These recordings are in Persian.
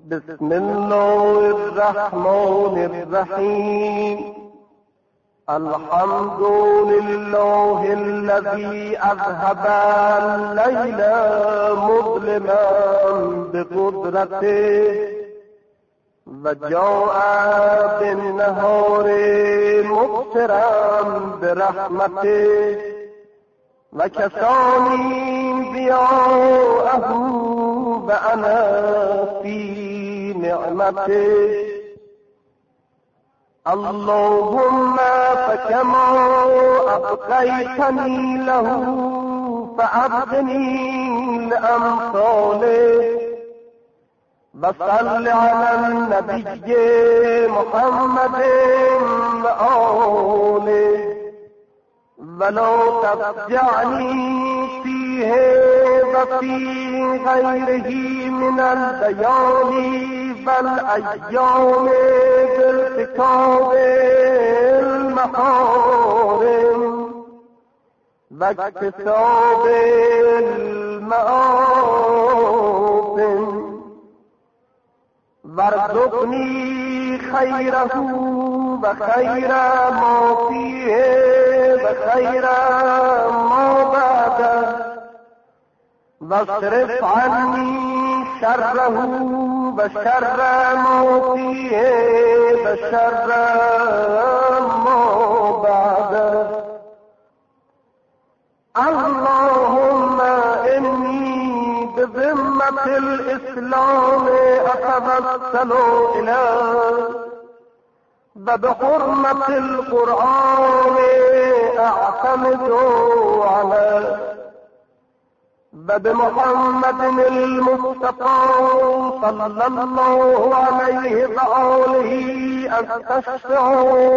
بسم الله الرحمن الرحيم. الحمد لله الذي أذهب الليل مظلما بقدرته وجاء بالنهار مبصرا برحمته وكساني ضياءه وأنا في نعمته. اللهم فكما أبقيتني له فأبقني لأمثاله. وصل على النبي محمد وآله ولا تفجعني فيه وفي غيره من البيان والأيام بالكتاب المحارم واكتساب المآثم. وارزقني خيره وخير ما فيه وخير ما بعده واصرف عني شره وشر ما فيه وشر ما بعده. اللهم إني بذمة الإسلام أتوسل إليك وبحرمة القرآن أعتمد عليك وبمحمد المصطفى صلى الله عليه وآله أستشفع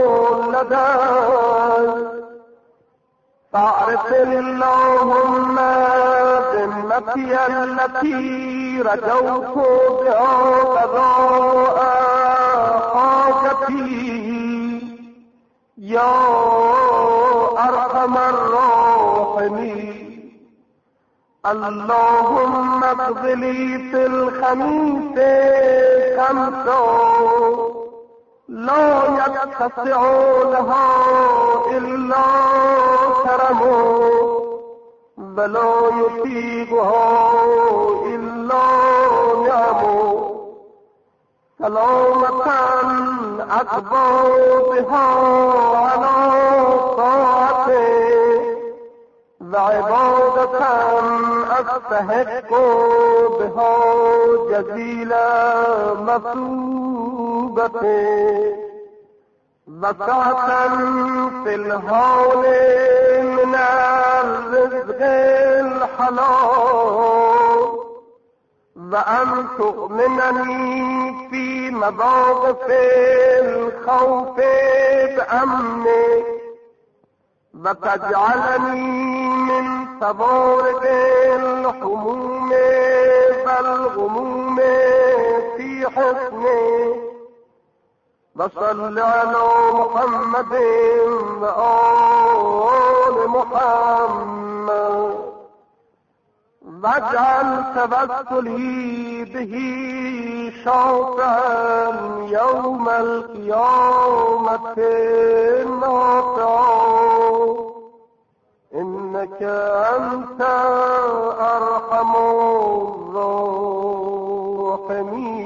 لديك. فاعرف اللهم ذمتي التي رجوت بها قضاء حاجتي يا أرحم الراحمين. اللهم اقض لي في الخميس خمسا لا يتسع لها إلا كرمه ولا يطيقها إلا نعمه. سلامة أقضى بها على طاعته وعبادة أستحق بها جزيل مثوبته. وسعة في الهول من الرزق الحلال وأن تؤمنني في مواقف الخوف بأمنك وتجعلني من صوارف الحموم والغموم في حسنك. وصل على محمد وآل محمد واجعل توسلي به شافعا يوم القيامة نافعا إنك أنت أرحم الراحمين.